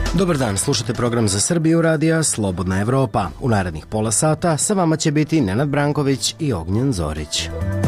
Dobar dan, slušate program Za Srbiju radija Slobodna Evropa. U narednih pola sata sa vama će biti Nenad Branković i Ognjen Zorić.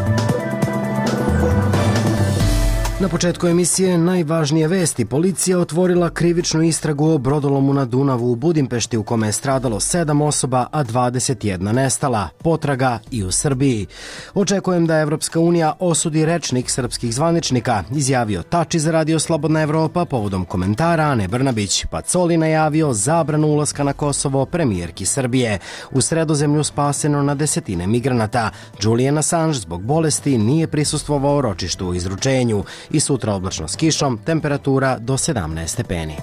Na početku emisije najvažnije vesti. Policija otvorila krivičnu istragu o brodolomu na Dunavu u Budimpešti u kome je stradalo 7 osoba, a 21 nestala. Potraga i u Srbiji. Očekujem da Evropska unija osudi rečnik srpskih zvaničnika, izjavio Tači za radio Slobodna Evropa povodom komentara Ane Brnabić. Pacoli najavio zabranu ulaska na Kosovo premijerki Srbije. U Sredozemlju spaseno na desetine migranata. Julian Assange zbog bolesti nije prisustvovao ročištu u izručenju. I sutra oblačno s kišom, temperatura do 17 stepeni.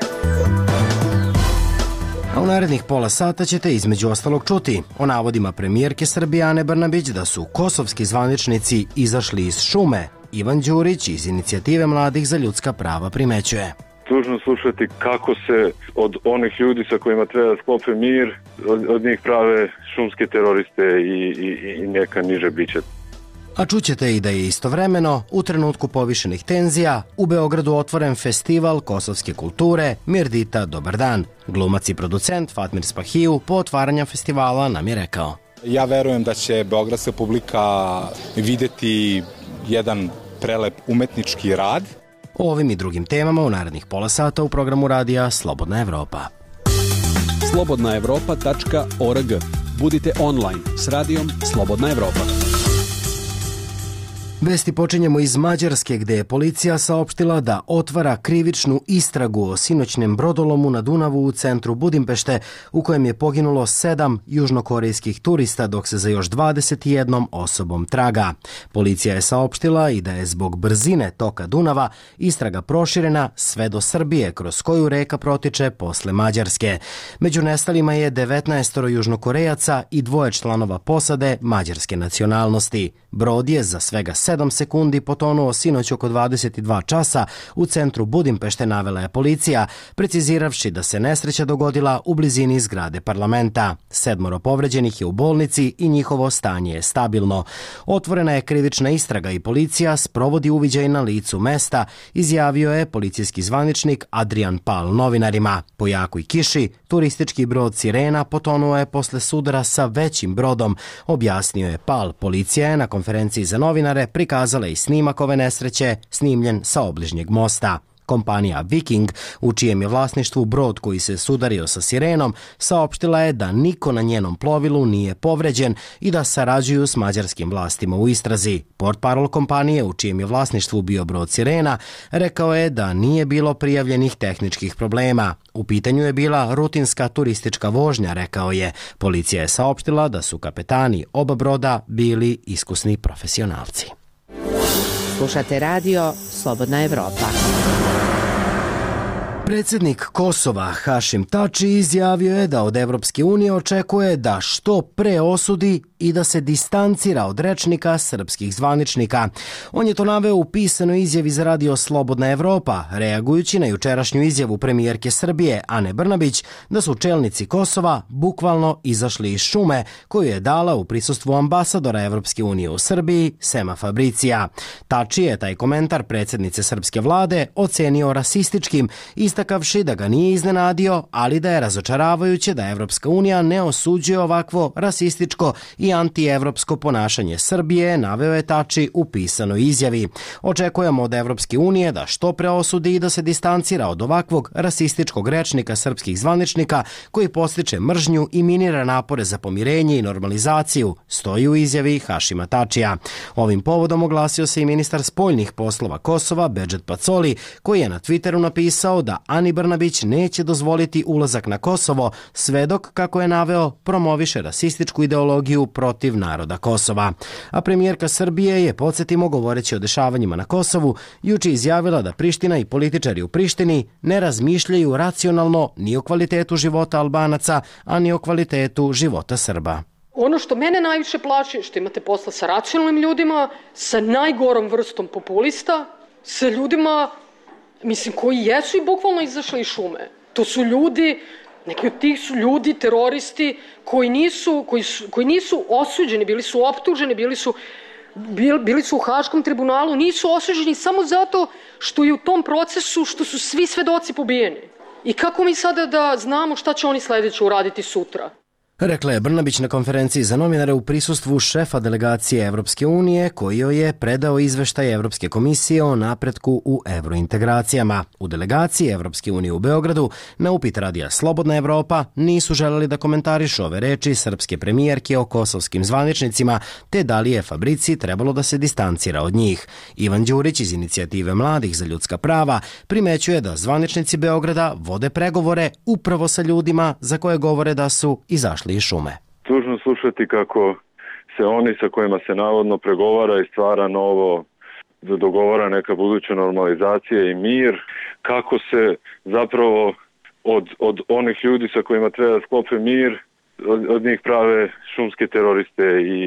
A u narednih pola sata ćete između ostalog čuti o navodima premijerke Srbije Ane Brnabić da su kosovski zvaničnici izašli iz šume. Ivan Đurić iz Inicijative mladih za ljudska prava primećuje. Tužno slušati kako se od onih ljudi sa kojima treba da sklope mir, od njih prave šumske teroriste i neka niže bića. A čućete i da je istovremeno, u trenutku povišenih tenzija, u Beogradu otvoren festival kosovske kulture Mirdita Dobar dan. Glumac i producent Fatmir Spahiju po otvaranju festivala nam je rekao. Ja verujem da će beogradska publika videti jedan prelep umetnički rad. O ovim i drugim temama u narednih pola sata u programu radija Slobodna Evropa. slobodnaevropa.org. Budite online s radijom Slobodna Evropa. Vesti počinjemo iz Mađarske, gde je policija saopštila da otvara krivičnu istragu o sinoćnem brodolomu na Dunavu u centru Budimpešte, u kojem je poginulo 7 južnokorejskih turista, dok se za još 21 osobom traga. Policija je saopštila i da je zbog brzine toka Dunava istraga proširena sve do Srbije, kroz koju reka protiče posle Mađarske. Među nestalima je 19 južnokorejaca i 2 članova posade mađarske nacionalnosti. Brod je za svega 7 sekundi potonuo sinoć oko 22 časa u centru Budimpešte, navela je policija, preciziravši da se nesreća dogodila u blizini zgrade parlamenta. 7 povređenih je u bolnici i njihovo stanje je stabilno. Otvorena je krivična istraga i policija sprovodi uviđaj na licu mesta, izjavio je policijski zvaničnik Adrian Pal novinarima. Po jakoj kiši, turistički brod Sirena potonuo je posle sudara sa većim brodom, objasnio je Pal. Policija je na konferenciji za novinare prikazala i snimak ove nesreće, snimljen sa obližnjeg mosta. Kompanija Viking, u čijem je vlasništvu brod koji se sudario sa Sirenom, saopštila je da niko na njenom plovilu nije povređen i da sarađuju s mađarskim vlastima u istrazi. Portparol kompanije, u čijem je vlasništvu bio brod Sirena, rekao je da nije bilo prijavljenih tehničkih problema. U pitanju je bila rutinska turistička vožnja, rekao je. Policija je saopštila da su kapetani oba broda bili iskusni profesionalci. Slušate radio Slobodna Evropa. Predsjednik Kosova Hašim Tači izjavio je da od Evropske unije očekuje da što pre osudi i da se distancira od rečnika srpskih zvaničnika. On je to naveo u pisanoj izjavi za radio Slobodna Evropa, reagujući na jučerašnju izjavu premijerke Srbije Ane Brnabić da su čelnici Kosova bukvalno izašli iz šume koju je dala u prisustvu ambasadora Evropske unije u Srbiji Sema Fabricija. Tači je taj komentar predsjednice srpske vlade ocenio rasističkim, istakavši da ga nije iznenadio, ali da je razočaravajuće da Evropska unija ne osuđuje ovakvo rasističko i antievropsko ponašanje Srbije, naveo je Tači u pisanoj izjavi. Očekujemo od Evropske unije da što pre osudi i da se distancira od ovakvog rasističkog rečnika srpskih zvaničnika koji podstiče mržnju i minira napore za pomirenje i normalizaciju, stoji u izjavi Hašima Tačija. Ovim povodom oglasio se i ministar spoljnih poslova Kosova Bedžet Pacoli, koji je na Twitteru napisao da Ani Brnabić neće dozvoliti ulazak na Kosovo sve dok, kako je naveo, promoviše rasističku ideologiju protiv naroda Kosova. A premijerka Srbije je, podsjetimo, govoreći o dešavanjima na Kosovu, juče izjavila da Priština i političari u Prištini ne razmišljaju racionalno ni o kvalitetu života Albanaca, a ni o kvalitetu života Srba. Ono što mene najviše plaši, što imate posla sa racionalnim ljudima, sa najgorom vrstom populista, sa ljudima, koji jesu i bukvalno izašli iz šume. To su ljudi, neki od tih su ljudi, teroristi, koji nisu osuđeni, bili su optuženi, bili su u Haškom tribunalu, nisu osuđeni samo zato što je u tom procesu, što su svi svedoci pobijeni. I kako mi sada da znamo šta će oni sledeće uraditi sutra? Rekla je Brnabić na konferenciji za novinare u prisustvu šefa delegacije Evropske unije koji joj je predao izveštaj Evropske komisije o napretku u evrointegracijama. U delegaciji Evropske unije u Beogradu na upit radija Slobodna Evropa nisu želeli da komentarišu ove reči srpske premijerke o kosovskim zvaničnicima te da li je Fabrici trebalo da se distancira od njih. Ivan Đurić iz Inicijative mladih za ljudska prava primećuje da zvaničnici Beograda vode pregovore upravo sa ljudima za koje govore da su izašli iz šume. Tužno slušati kako se oni sa kojima se navodno pregovara i stvara novo, dogovara neka buduća normalizacija i mir, kako se zapravo od onih ljudi sa kojima treba da sklope mir, od njih prave šumske teroriste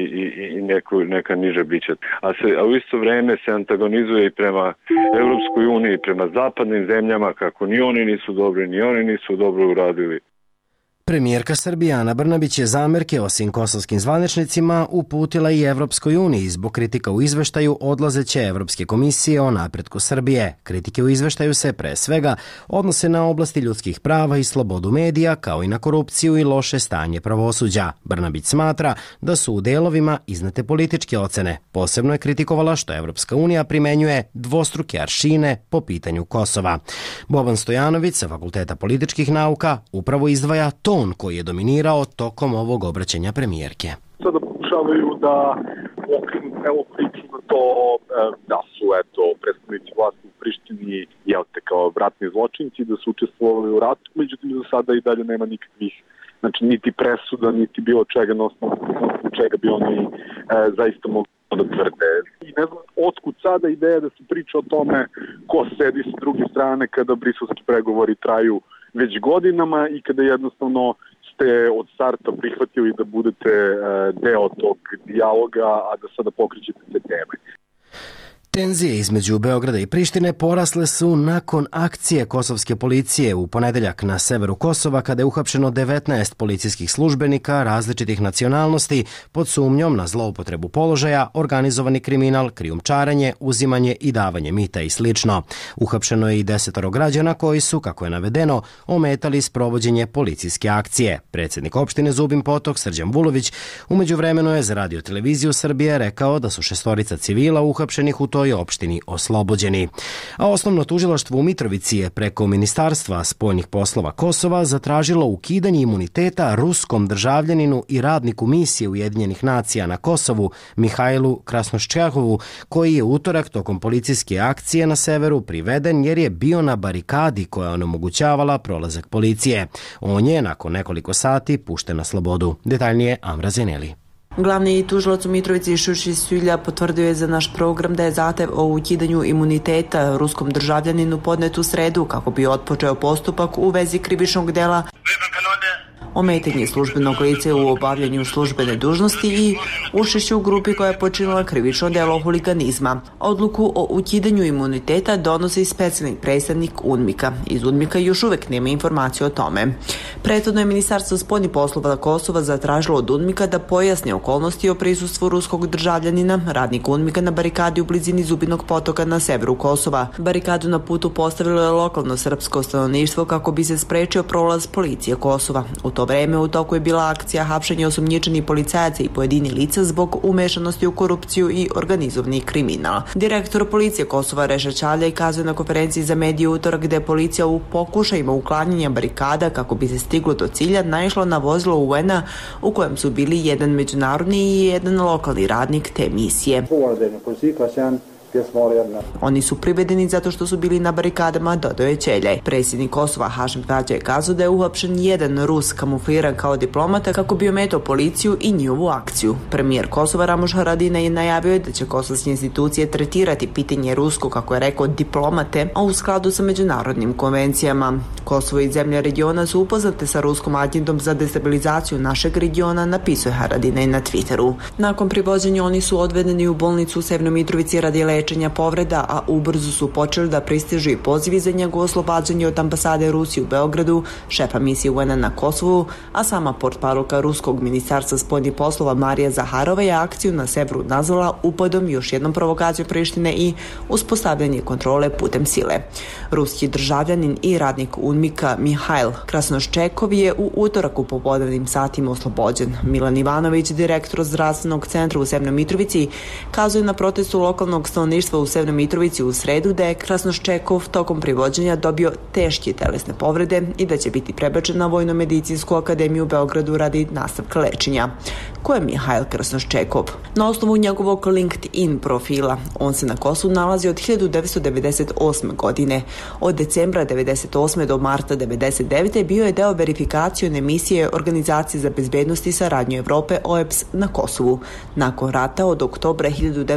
i neka niže bića. A u isto vreme se antagonizuje i prema Evropskoj uniji, prema zapadnim zemljama, kako ni oni nisu dobri, ni oni nisu dobro uradili. Premijerka Srbije Ana Brnabić je zamerke osim kosovskim zvaničnicima uputila i Evropskoj uniji zbog kritika u izveštaju odlazeće Evropske komisije o napretku Srbije. Kritike u izveštaju se pre svega odnose na oblasti ljudskih prava i slobodu medija, kao i na korupciju i loše stanje pravosuđa. Brnabić smatra da su u delovima iznete političke ocene. Posebno je kritikovala što Evropska unija primenjuje dvostruke aršine po pitanju Kosova. Boban Stojanović sa Fakulteta političkih nauka upravo izdvaja ton koji je dominirao tokom ovog obraćanja premijerke. Sada pokušavaju da okrenu priču na to da su predstavnici vlasti u Prištini kao ratni zločinci, da su učestvovali u ratu, međutim za sada i dalje nema nikakvih, znači niti presuda, niti bilo čega na osnovu čega bi oni zaista mogli da tvrde. I ne znam otkud sada ideja da se priča o tome ko sedi sa druge strane kada briselski pregovori traju već godinama i kada jednostavno ste od starta prihvatili da budete deo tog dijaloga, a da sada pokrećete te teme. Tenzije između Beograda i Prištine porasle su nakon akcije kosovske policije u ponedeljak na severu Kosova kada je uhapšeno 19 policijskih službenika različitih nacionalnosti pod sumnjom na zloupotrebu položaja, organizovani kriminal, krijumčarenje, uzimanje i davanje mita i slično. Uhapšeno je i 10 građana koji su, kako je navedeno, ometali sprovođenje policijske akcije. Predsjednik opštine Zubin Potok Srđan Vulović u međuvremenu je za Radio televiziju Srbije rekao da su 6 civila uhapšenih u toj opštini oslobođeni. A osnovno tužilaštvo u Mitrovici je preko Ministarstva spoljnih poslova Kosova zatražilo ukidanje imuniteta ruskom državljaninu i radniku misije Ujedinjenih nacija na Kosovu Mihajlu Krasnoščehovu, koji je utorak tokom policijske akcije na severu priveden jer je bio na barikadi koja onemogućavala prolazak policije. On je nakon nekoliko sati pušten na slobodu. Detaljnije Amra Zeneli. Glavni tužilac u Mitrovici Šuši Svilja potvrdio je za naš program da je zahtev o ukidanju imuniteta ruskom državljaninu podnet u sredu kako bi otpočeo postupak u vezi krivičnog dela ometanje službenog lica u obavljanju službene dužnosti i učešću u grupi koja je počinila krivično delo huliganizma. Odluku o ukidanju imuniteta donosi specijalni predstavnik UNMIK-a. Iz UNMIK-a još uvek nema informacije o tome. Prethodno je Ministarstvo spoljnih poslova Kosova zatražilo od UNMIK-a da pojasni okolnosti o prisustvu ruskog državljanina, radnika UNMIK-a na barikadi u blizini Zubinog potoka na severu Kosova. Barikadu na putu postavilo je lokalno srpsko stanovništvo kako bi se sprečio prolaz policije Kosova. U to vreme u toku je bila akcija hapšenja osumnjičenih policajaca i pojedini lica zbog umešanosti u korupciju i organizovani kriminal. Direktor policije Kosova Reša Čalja kazuje na konferenciji za medije utorak gde je policija u pokušajima uklanjanja barikada kako bi se stiglo do cilja naišla na vozilo UN-a u kojem su bili jedan međunarodni i jedan lokalni radnik te misije. Oni su privedeni zato što su bili na barikadama, dodao je Čeljaj. Predsjednik Kosova Hašim Tađa je kazao da je uhapšen jedan Rus kamufliran kao diplomata kako bi ometao policiju i njihovu akciju. Premijer Kosova Ramuš Haradinaj je najavio da će kosovske institucije tretirati pitanje rusko, kako je rekao, diplomate, a u skladu sa međunarodnim konvencijama. Kosovo i zemlje regiona su upoznate sa ruskom agendom za destabilizaciju našeg regiona, napisuje Haradinaj na Twitteru. Nakon privođenja oni su odvedeni u bolnicu u Severnoj Mitrovici radi lečenja lečenja povreda, a ubrzo su počeli da pristižu i pozivi za njegovo oslobađanje od ambasade Rusije u Beogradu, šefa misije UN na Kosovu, a sama portparolka Ruskog ministarstva spoljnih poslova Marija Zaharova je akciju na severu nazvala upadom, još jednom provokacijom Prištine i uspostavljanje kontrole putem sile. Ruski državljanin i radnik UNMIK-a Mihail Krasnoščekov je u utorak u popodnevnim satima oslobođen. Milan Ivanović, direktor zdravstvenog centra u Severnoj Mitrovici, kazuje na protestu lokalnog stanovništva u Severnoj Mitrovici u sredu da je Krasnoščekov tokom privođenja dobio teške telesne povrede i da će biti prebačen na Vojno-medicinsku akademiju u Beogradu radi nastavka lečenja. Ko je Mihail Krasnoščekov? Na osnovu njegovog LinkedIn profila, on se na Kosovu nalazi od 1998. godine. Od decembra 1998. do marta 1999. bio je deo verifikacione misije Organizacije za bezbednost i saradnju Evrope OEBS na Kosovu. Nakon rata od oktobra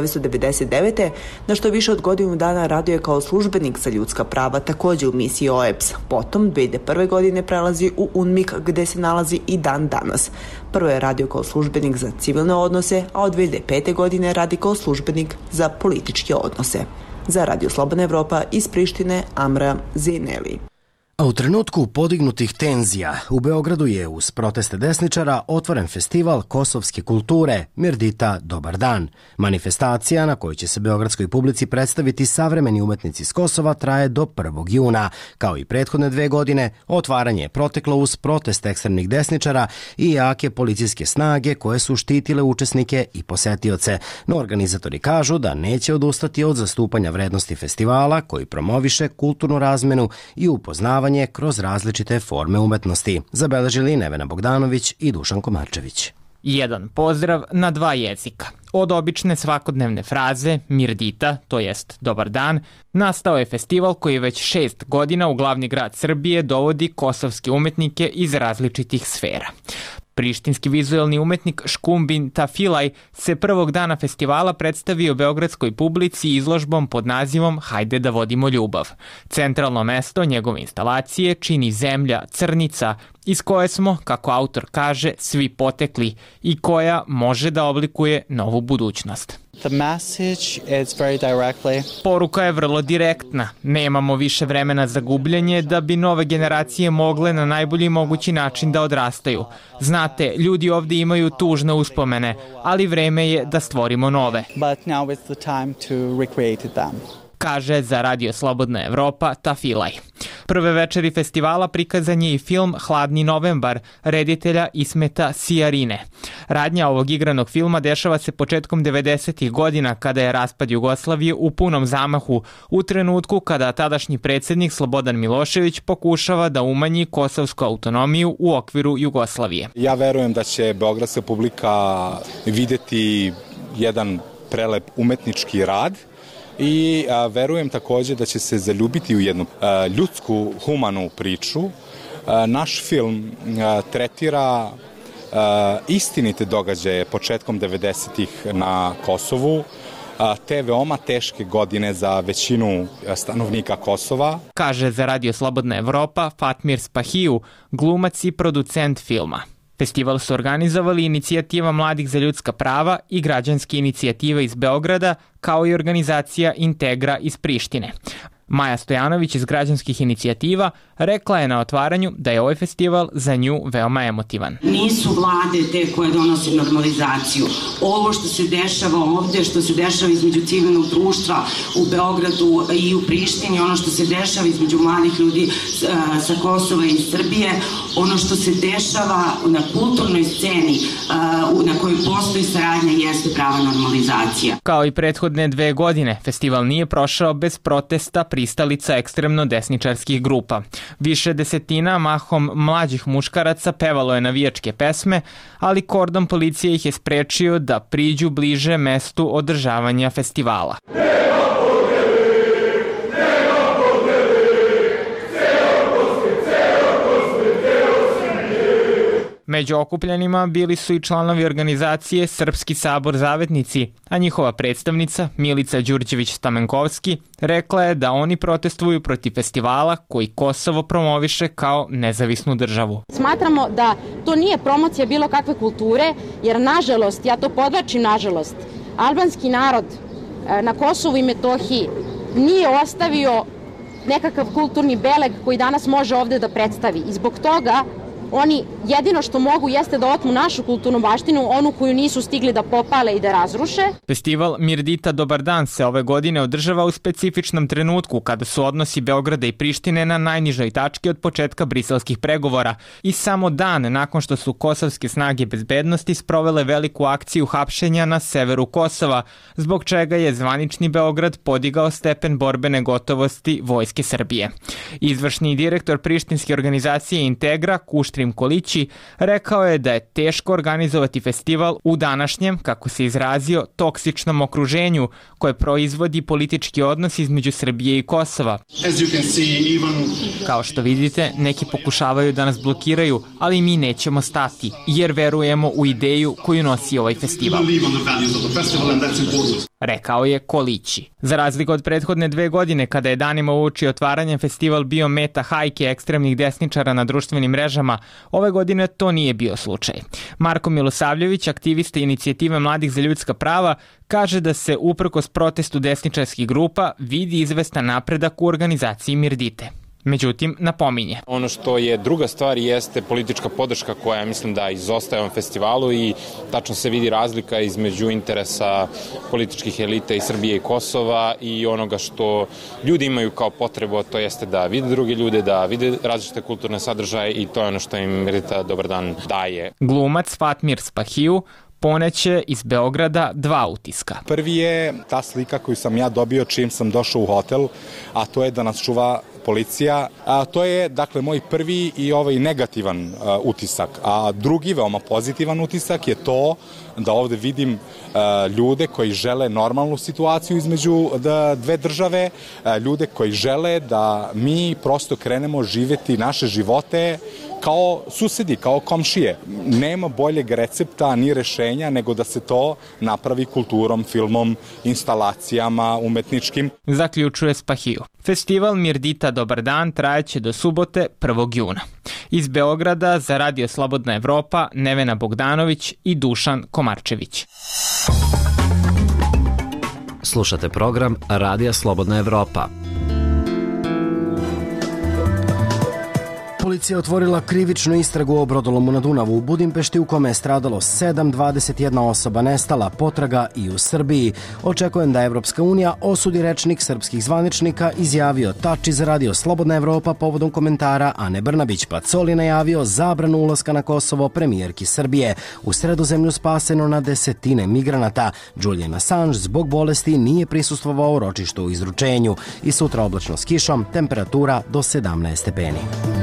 1999. na što više od godinu dana radio je kao službenik za ljudska prava takođe u misiji OEBS. Potom 2001. godine prelazi u UNMIK gde se nalazi i dan danas. Prvo je radio kao službenik za civilne odnose, a od 2005. godine radi kao službenik za političke odnose. Za Radio Slobodna Evropa iz Prištine, Amra Zineli. A u trenutku podignutih tenzija u Beogradu je uz proteste desničara otvoren festival kosovske kulture Mirdita Dobar dan. Manifestacija na kojoj će se beogradskoj publici predstaviti savremeni umetnici s Kosova traje do 1. juna. Kao i prethodne 2 godine, otvaranje je proteklo uz protest ekstremnih desničara i jake policijske snage koje su štitile učesnike i posetioce. No organizatori kažu da neće odustati od zastupanja vrednosti festivala koji promoviše kulturnu razmenu i upoznavanje kroz različite forme umetnosti, zabeležili Nevena Bogdanović i Dušan Komarčević. Jedan pozdrav na 2 jezika. Od obične svakodnevne fraze Mirdita, to jest dobar dan, nastao je festival koji već 6 godina u glavni grad Srbije dovodi kosovske umetnike iz različitih sfera. Prištinski vizuelni umetnik Škumbin Tafilaj se prvog dana festivala predstavio beogradskoj publici izložbom pod nazivom Hajde da vodimo ljubav. Centralno mesto njegove instalacije čini zemlja Crnica, iz koje smo, kako autor kaže, svi potekli i koja može da oblikuje novu budućnost. Poruka je vrlo direktna. Nemamo više vremena za gubljenje da bi nove generacije mogle na najbolji mogući način da odrastaju. Znate, ljudi ovde imaju tužne uspomene, ali vreme je da stvorimo nove. Kaže za Radio Slobodna Evropa Tafilaj. Prve večeri festivala prikazan je i film Hladni novembar reditelja Ismeta Sijarine. Radnja ovog igranog filma dešava se početkom 90. godina kada je raspad Jugoslavije u punom zamahu, u trenutku kada tadašnji predsjednik Slobodan Milošević pokušava da umanji kosovsku autonomiju u okviru Jugoslavije. Ja verujem da će beogradska publika videti jedan prelep umetnički rad i verujem takođe da će se zaljubiti u jednu ljudsku, humanu priču. Naš film tretira istinite događaje početkom 90-ih na Kosovu, te veoma teške godine za većinu stanovnika Kosova. Kaže za Radio Slobodna Evropa Fatmir Spahiju, glumac i producent filma. Festival su organizovali Inicijativa mladih za ljudska prava i građanske inicijative iz Beograda, kao i organizacija Integra iz Prištine. Maja Stojanović iz građanskih inicijativa rekla je na otvaranju da je ovaj festival za nju veoma emotivan. Nisu vlade te koje donose normalizaciju. Ovo što se dešava ovde, što se dešava između civilnog društva u Beogradu i u Prištini, ono što se dešava između mladih ljudi sa Kosova i Srbije, ono što se dešava na kulturnoj sceni na kojoj postoji saradnja jeste prava normalizacija. Kao i prethodne 2 godine, festival nije prošao bez protesta pristalica ekstremno desničarskih grupa. Više desetina mahom mlađih muškaraca pevalo je navijačke pesme, ali kordon policije ih je sprečio da priđu bliže mestu održavanja festivala. Među okupljenima bili su i članovi organizacije Srpski sabor zavetnici, a njihova predstavnica Milica Đurđević-Stamenkovski rekla je da oni protestuju protiv festivala koji Kosovo promoviše kao nezavisnu državu. Smatramo da to nije promocija bilo kakve kulture, jer nažalost, ja to podvlačim nažalost, albanski narod na Kosovu i Metohiji nije ostavio nekakav kulturni beleg koji danas može ovde da predstavi. I zbog toga oni jedino što mogu jeste da otmu našu kulturnu baštinu, onu koju nisu stigli da popale i da razruše. Festival Mirdita Dobar dan se ove godine održava u specifičnom trenutku kada su odnosi Beograda i Prištine na najnižoj tački od početka briselskih pregovora i samo dan nakon što su kosovske snage bezbednosti sprovele veliku akciju hapšenja na severu Kosova, zbog čega je zvanični Beograd podigao stepen borbene gotovosti Vojske Srbije. Izvršni direktor prištinske organizacije Integra, Kuštrin Kolići, rekao je da je teško organizovati festival u današnjem, kako se izrazio, toksičnom okruženju koje proizvodi politički odnos između Srbije i Kosova. Kao što vidite, neki pokušavaju da nas blokiraju, ali mi nećemo stati, jer verujemo u ideju koju nosi ovaj festival. Rekao je Kolići. Za razliku od prethodne 2 godine, kada je danima uoči otvaranja festival bio meta hajke ekstremnih desničara na društvenim mrežama, ove godine to nije bio slučaj. Marko Milosavljević, aktivista inicijative Mladih za ljudska prava, kaže da se uprkos protestu desničarskih grupa vidi izvestan napredak u organizaciji Mirdite. Međutim, napominje. Ono što je druga stvar jeste politička podrška koja mislim da izostaje ovom festivalu i tačno se vidi razlika između interesa političkih elita i Srbije i Kosova i onoga što ljudi imaju kao potrebu, to jeste da vide druge ljude, da vide različite kulturne sadržaje i to je ono što im Mirdita Dobar dan daje. Glumac Fatmir Spahiju poneće iz Beograda 2 utiska. Prvi je ta slika koju sam ja dobio čim sam došao u hotel, a to je da nas čuva policija. To je, dakle, moj prvi i negativan utisak. A drugi, veoma pozitivan utisak je to da ovde vidim ljude koji žele normalnu situaciju između dve države, ljude koji žele da mi prosto krenemo živeti naše živote kao susedi, kao komšije. Nema boljeg recepta ni rešenja nego da se to napravi kulturom, filmom, instalacijama, umetničkim. Zaključuje Spahiju. Festival Mirdita Dobar dan trajeće do subote 1. juna. Iz Beograda za Radio Slobodna Evropa Nevena Bogdanović i Dušan Komarčević. Slušate program Radija Slobodna Evropa. Policija je otvorila krivičnu istragu o brodolomu na Dunavu u Budimpešti u kome je stradalo 21 osoba nestala, potraga i u Srbiji. Očekujem da Evropska unija osudi rečnik srpskih zvaničnika, izjavio Tači za Radio Slobodna Evropa povodom komentara Ane Brnabić. Pacoli najavio zabranu ulaska na Kosovo premijerki Srbije. U Sredozemlju spaseno na desetine migranata. Julian Assange zbog bolesti nije prisustvovao u ročištu u izručenju. I sutra oblačno s kišom, temperatura do 17 stepeni.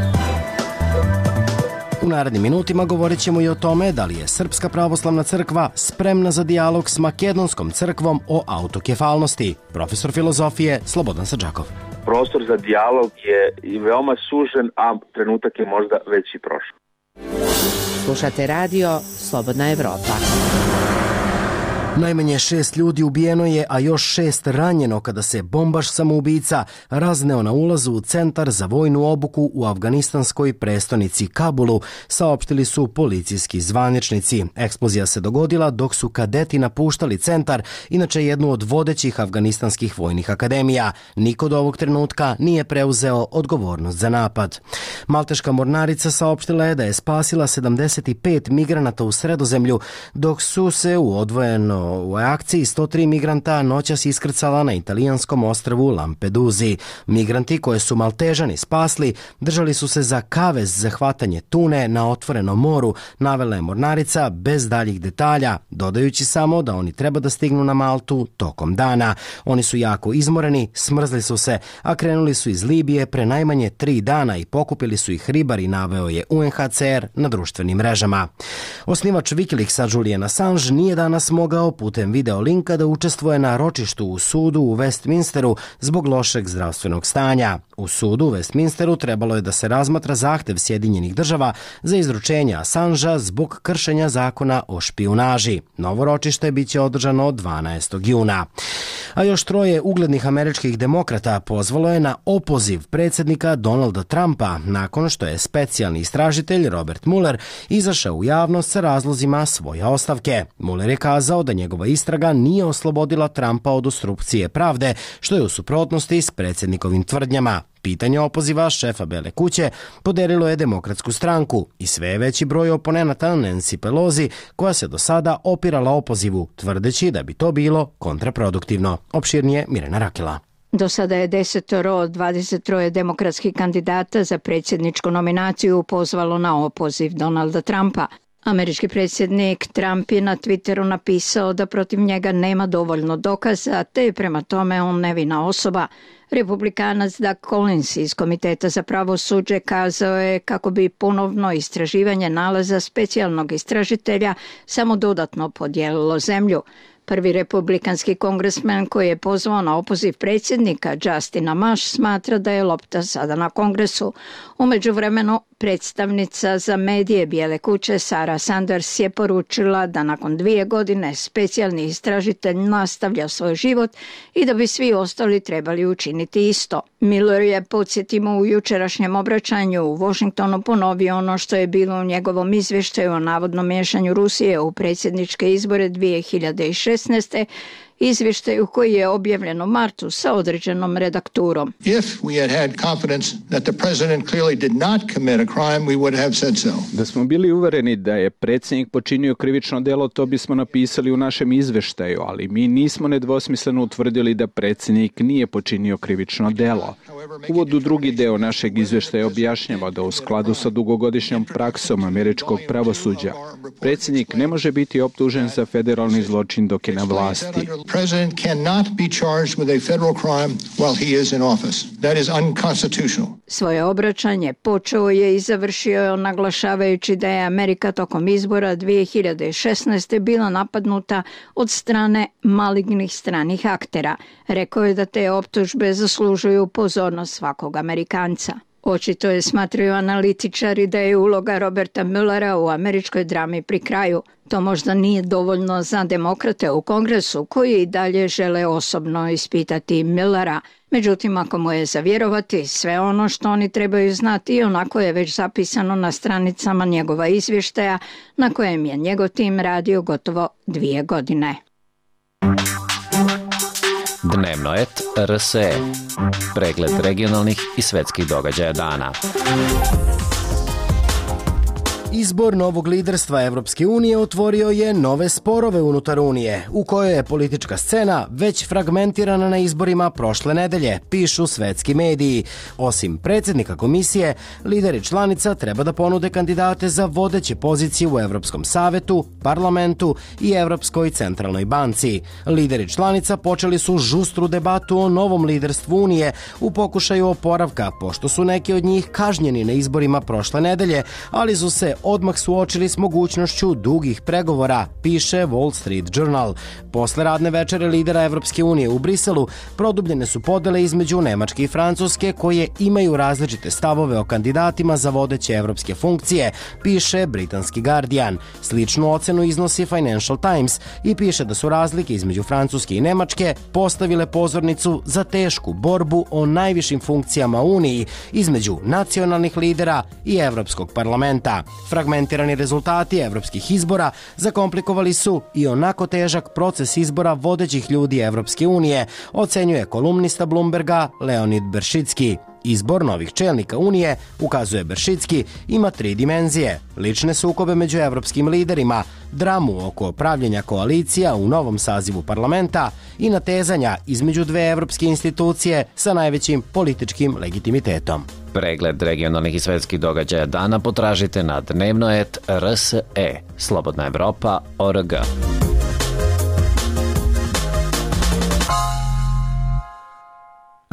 U narednim minutima govorit ćemo i o tome da li je Srpska pravoslavna crkva spremna za dijalog s Makedonskom crkvom o autokefalnosti. Profesor filozofije Slobodan Sadžakov. Prostor za dijalog je i veoma sužen, a trenutak je možda već i prošao. Slušate radio Slobodna Evropa. Najmanje 6 ljudi ubijeno je, a još 6 ranjeno kada se bombaš samoubica razneo na ulazu u centar za vojnu obuku u afganistanskoj prestonici Kabulu, saopštili su policijski zvaničnici. Eksplozija se dogodila dok su kadeti napuštali centar, inače jednu od vodećih afganistanskih vojnih akademija. Niko do ovog trenutka nije preuzeo odgovornost za napad. Malteška mornarica saopštila je da je spasila 75 migranata u Sredozemlju, dok su se u odvojeno u akciji 103 migranta noćas iskrcala na italijanskom ostrvu Lampeduzi. Migranti koje su Maltežani spasli držali su se za kavez za hvatanje tune na otvorenom moru, navela je mornarica bez daljih detalja, dodajući samo da oni treba da stignu na Maltu tokom dana. Oni su jako izmoreni, smrzli su se, a krenuli su iz Libije pre najmanje 3 dana i pokupili su ih ribari, naveo je UNHCR na društvenim mrežama. Osnivač Wikileaksa Julian Assange nije danas mogao putem video linka da učestvuje na ročištu u sudu u Westminsteru zbog lošeg zdravstvenog stanja. U sudu u Westminsteru trebalo je da se razmatra zahtev Sjedinjenih država za izručenje Assangea zbog kršenja zakona o špijunaži. Novo ročište biće održano 12. juna. A još 3 uglednih američkih demokrata pozvalo je na opoziv predsjednika Donalda Trumpa nakon što je specijalni istražitelj Robert Mueller izašao u javnost sa razlozima svoje ostavke. Mueller je kazao da njegova istraga nije oslobodila Trumpa od opstrukcije pravde, što je u suprotnosti s predsjednikovim tvrdnjama. Pitanje opoziva šefa Bele kuće podelilo je Demokratsku stranku i sve veći broj oponenata Nancy Pelosi, koja se do sada opirala opozivu, tvrdeći da bi to bilo kontraproduktivno. Opširnije Mirena Rakela. Do sada je 10 od 23 demokratskih kandidata za predsjedničku nominaciju pozvalo na opoziv Donalda Trumpa. Američki predsjednik Trump je na Twitteru napisao da protiv njega nema dovoljno dokaza, te je prema tome on nevina osoba. Republikanac Doug Collins iz Komiteta za pravosuđe kazao je kako bi ponovno istraživanje nalaza specijalnog istražitelja samo dodatno podijelilo zemlju. Prvi republikanski kongresmen koji je pozvao na opoziv predsjednika Justina Amash smatra da je lopta sada na Kongresu. U međuvremenu predstavnica za medije Bijele kuće Sarah Sanders je poručila da nakon 2 godine specijalni istražitelj nastavlja svoj život i da bi svi ostali trebali učiniti isto. Miller je, podsjetimo, u jučerašnjem obraćanju u Washingtonu ponovio ono što je bilo u njegovom izvještaju o navodnom miješanju Rusije u predsjedničke izbore 2016. izvještaju koji je objavljen u martu sa određenom redakturom. Da smo bili uvereni da je predsjednik počinio krivično delo, to bismo napisali u našem izvještaju, ali mi nismo nedvosmisleno utvrdili da predsjednik nije počinio krivično delo. Uvod u drugi deo našeg izvještaja objašnjava da u skladu sa dugogodišnjom praksom američkog pravosuđa predsjednik ne može biti optužen za federalni zločin dok je na vlasti. President cannot be charged with a federal crime while he is in office. That is unconstitutional. Svoje obraćanje počeo je i završio naglašavajući da je Amerika tokom izbora 2016. bila napadnuta od strane malignih stranih aktera. Rekao je da te optužbe zaslužuju pozornost svakog Amerikanca. Očito je, smatraju analitičari, da je uloga Roberta Muellera u američkoj drami pri kraju. To možda nije dovoljno za demokrate u Kongresu koji i dalje žele osobno ispitati Muellera. Međutim, ako mu je za vjerovati, sve ono što oni trebaju znati onako je već zapisano na stranicama njegova izvještaja na kojem je njegov tim radio gotovo 2 godine. Dnevno et RSE. Pregled regionalnih i svetskih događaja dana. Izbor novog liderstva Evropske unije otvorio je nove sporove unutar Unije, u kojoj je politička scena već fragmentirana na izborima prošle nedelje, pišu svetski mediji. Osim predsjednika komisije, lideri članica treba da ponude kandidate za vodeće pozicije u Evropskom savetu, parlamentu i Evropskoj centralnoj banci. Lideri članica počeli su žustru debatu o novom liderstvu Unije u pokušaju oporavka, pošto su neki od njih kažnjeni na izborima prošle nedelje, ali su se odmah suočili s mogućnošću dugih pregovora, piše Wall Street Journal. Posle radne večere lidera Evropske unije u Briselu produbljene su podele između Nemačke i Francuske, koje imaju različite stavove o kandidatima za vodeće evropske funkcije, piše britanski Guardian. Sličnu ocenu iznosi Financial Times i piše da su razlike između Francuske i Nemačke postavile pozornicu za tešku borbu o najvišim funkcijama u Uniji između nacionalnih lidera i Evropskog parlamenta. Fragmentirani rezultati evropskih izbora zakomplikovali su i onako težak proces izbora vodećih ljudi Evropske unije, ocenjuje kolumnista Bloomberga Leonid Beršicki. Izbor novih čelnika Unije, ukazuje Beršicki, ima 3 dimenzije: lične sukobe među evropskim liderima, dramu oko pravljenja koalicija u novom sazivu parlamenta i natezanja između 2 evropske institucije sa najvećim političkim legitimitetom. Pregled regionalnih i svetskih događaja dana potražite na dnevno.rs.e, Slobodna Evropa.org.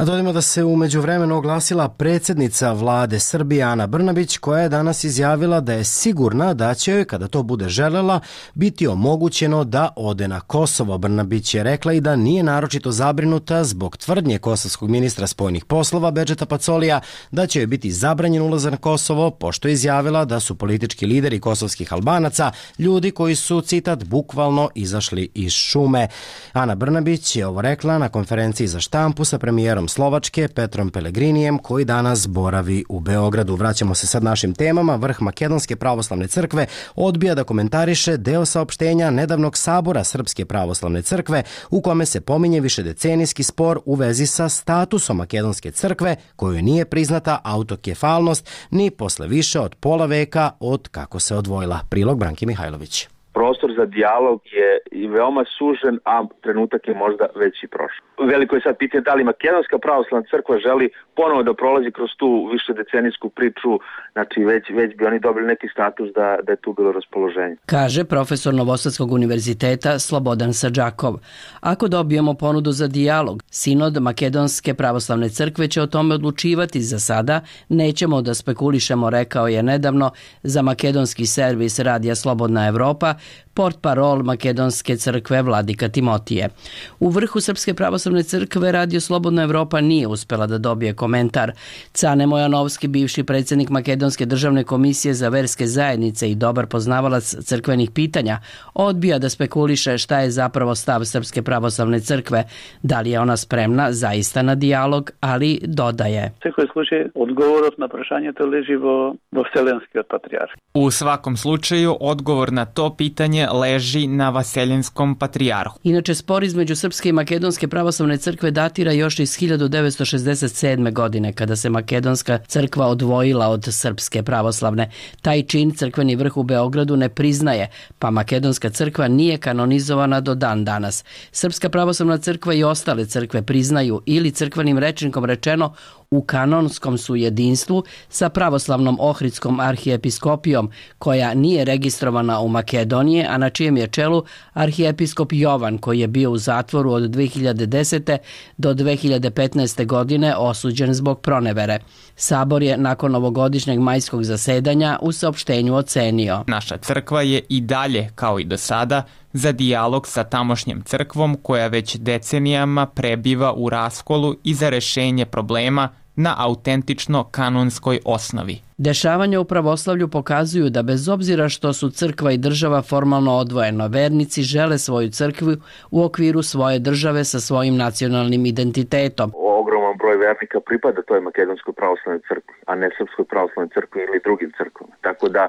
A dodajmo da se u međuvremenu oglasila predsjednica vlade Srbije Ana Brnabić, koja je danas izjavila da je sigurna da će joj, kada to bude želela, biti omogućeno da ode na Kosovo. Brnabić je rekla i da nije naročito zabrinuta zbog tvrdnje kosovskog ministra spoljnih poslova Bedžeta Pacolija da će joj biti zabranjen ulazak na Kosovo, pošto je izjavila da su politički lideri kosovskih Albanaca ljudi koji su, citat, bukvalno izašli iz šume. Ana Brnabić je ovo rekla na konferenciji za štampu sa premijerom Slovačke Petrom Pellegrinijem, koji danas boravi u Beogradu. Vraćamo se sad našim temama. Vrh Makedonske pravoslavne crkve odbija da komentariše deo saopštenja nedavnog sabora Srpske pravoslavne crkve u kome se pominje višedecenijski spor u vezi sa statusom Makedonske crkve, kojoj nije priznata autokefalnost ni posle više od pola veka od kako se odvojila. Prilog Branki Mihajlović. Prostor za dijalog je veoma sužen, a trenutak je možda već i prošao. Veliko je sad pitanje da li Makedonska pravoslavna crkva želi ponovo da prolazi kroz tu višedecenijsku priču, znači već bi oni dobili neki status da je tu bilo raspoloženje. Kaže profesor Novosadskog univerziteta Slobodan Sadžakov. Ako dobijemo ponudu za dijalog, Sinod Makedonske pravoslavne crkve će o tome odlučivati. Za sada nećemo da spekulišemo, rekao je nedavno za makedonski servis Radija Slobodna Evropa portparol Makedonske crkve Vladika Timotije. U vrhu Srpske pravoslavne crkve Radio Slobodna Evropa nije uspela da dobije komentar. Cane Mojanovski, bivši predsjednik Makedonske državne komisije za verske zajednice i dobar poznavalac crkvenih pitanja, odbija da spekuliše šta je zapravo stav Srpske pravoslavne crkve, da li je ona spremna zaista na dijalog, ali dodaje. Odgovorot na prašanje to leži vo Vselenskog patrijarha. U svakom slučaju, odgovor na to pitanje leži na Vaseljenskom patrijarhu. Inače, spor između Srpske i Makedonske pravoslavne crkve datira još iz 1967. godine, kada se Makedonska crkva odvojila od Srpske pravoslavne. Taj čin crkveni vrh u Beogradu ne priznaje, pa Makedonska crkva nije kanonizovana do dan danas. Srpska pravoslavna crkva i ostale crkve priznaju, ili crkvenim rečnikom rečeno, u kanonskom su jedinstvu sa pravoslavnom Ohridskom arhijepiskopijom, koja nije registrovana u Makedoniji, a na čijem je čelu arhijepiskop Jovan, koji je bio u zatvoru od 2010. do 2015. godine osuđen zbog pronevere. Sabor je nakon ovogodišnjeg majskog zasedanja u saopštenju ocenio: naša crkva je i dalje, kao i do sada, za dijalog sa tamošnjem crkvom koja već decenijama prebiva u raskolu i za rešenje problema na autentično kanonskoj osnovi. Dešavanja u pravoslavlju pokazuju da bez obzira što su crkva i država formalno odvojeno, vernici žele svoju crkvu u okviru svoje države sa svojim nacionalnim identitetom. Ogroman broj vernika pripada toj Makedonskoj pravoslavnoj crkvi, a ne Srpskoj pravoslavnoj crkvi ili drugim crkvama. Tako da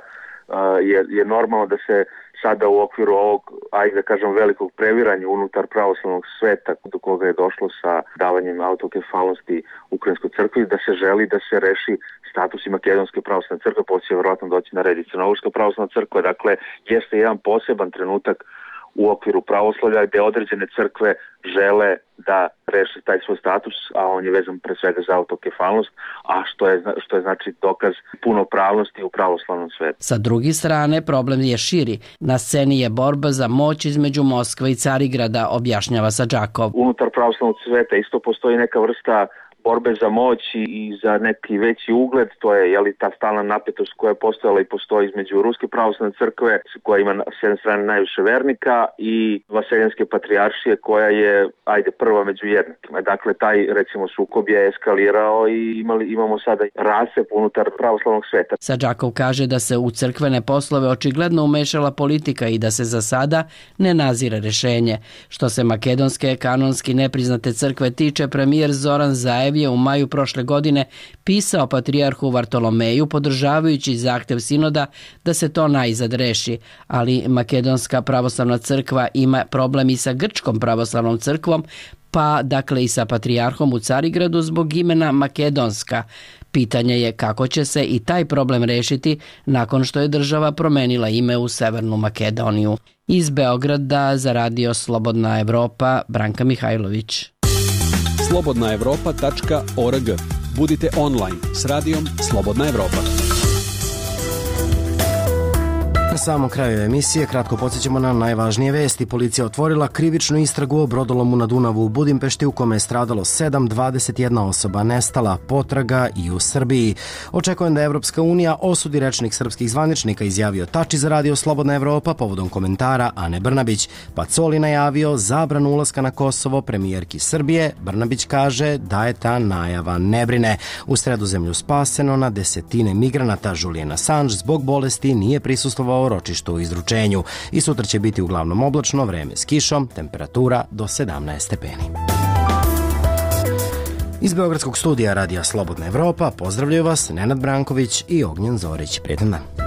je normalno da se sada u okviru ovog, ajde da kažem, velikog previranja unutar pravoslavnog sveta do koga je došlo sa davanjem autokefalnosti Ukrajinskoj crkvi, da se želi da se reši status i Makedonske pravoslavne crkve, poslije će vjerojatno doći na red i Crnogorska pravoslavna crkva. Dakle, jeste jedan poseban trenutak u okviru pravoslavlja gde određene crkve žele da reše taj svoj status, a on je vezan pre svega za autokefalnost, a što je znači dokaz punopravnosti u pravoslavnom svetu. Sa druge strane, problem je širi. Na sceni je borba za moć između Moskve i Carigrada, objašnjava Sadžakov. Unutar pravoslavnog sveta isto postoji neka vrsta borbe za moć i za neki veći ugled, to je ta stalna napetost koja je postojala i postoji između Ruske pravoslavne crkve, koja ima s jedne strane najviše vernika, i Vaseljenske patrijaršije, koja je, prva među jednakima. Dakle, taj, recimo, sukob je eskalirao i imamo sada rascep unutar pravoslavnog sveta. Sadžakov kaže da se u crkvene poslove očigledno umešala politika i da se za sada ne nazire rešenje. Što se makedonske kanonski nepriznate crkve tiče, premijer Zoran Zaev je u maju prošle godine pisao patrijarhu Vartolomeju podržavajući zahtev sinoda da se to najzad reši, ali Makedonska pravoslavna crkva ima problem i sa Grčkom pravoslavnom crkvom, pa dakle i sa patrijarhom u Carigradu zbog imena Makedonska. Pitanje je kako će se i taj problem rešiti nakon što je država promenila ime u Severnu Makedoniju. Iz Beograda za Radio Slobodna Evropa, Branka Mihajlović. slobodnaevropa.org. Budite online s radijom Slobodna Evropa. Na samom kraju emisije kratko podsjećamo na najvažnije vesti. Policija otvorila krivičnu istragu o brodolomu na Dunavu u Budimpešti u kome je stradalo 21 osoba nestala, potraga i u Srbiji. Očekujem da Evropska unija osudi rečnik srpskih zvaničnika, izjavio Tači za radio Slobodna Evropa povodom komentara Ane Brnabić. Pacoli najavio zabranu ulaska na Kosovo premijerki Srbije. Brnabić kaže da je ta najava ne brine. U Sredozemlju spaseno na desetine migranata. Julian Assange zbog bolesti nije prisustvovao ročištu u izručenju. I sutra će biti uglavnom oblačno, vreme s kišom, temperatura do 17 stepeni. Iz Beogradskog studija radija Slobodna Evropa pozdravljaju vas Nenad Branković i Ognjen Zorić. Prijetan dan.